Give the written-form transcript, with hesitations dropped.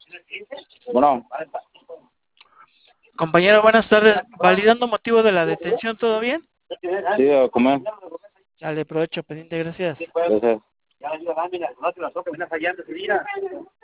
Bueno, Compañero, buenas tardes. Validando motivo de la detención, ¿todo bien? sí, a comer. Dale, provecho, pendiente, gracias. Gracias.